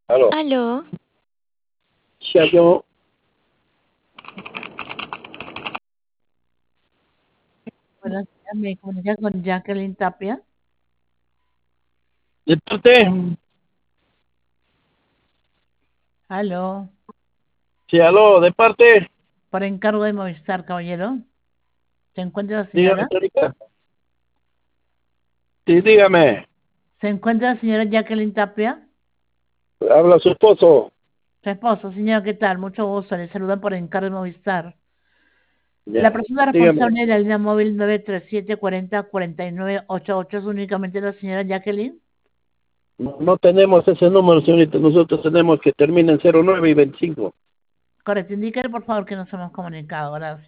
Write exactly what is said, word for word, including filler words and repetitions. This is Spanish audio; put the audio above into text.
Aló. Aló, Ya yo, Buenos días, me comunica con Jacqueline Tapia. de parte, Aló, sí, aló, de parte, por encargo de Movistar, caballero. ¿Se encuentra la dígame, señora? señorita. Sí, dígame, ¿Se encuentra la señora Jacqueline Tapia? habla su esposo. Su esposo, señora, ¿qué tal? Mucho gusto, le saludan por encargo de Movistar. La Ya, persona dígame, responsable de la línea móvil nueve tres siete cuatro cero cuatro nueve ocho ocho es únicamente la señora Jacqueline. no, no tenemos ese número, señorita, nosotros tenemos que termina en cero nueve y veinticinco. Correcto, indíquele por favor que nos hemos comunicado, gracias.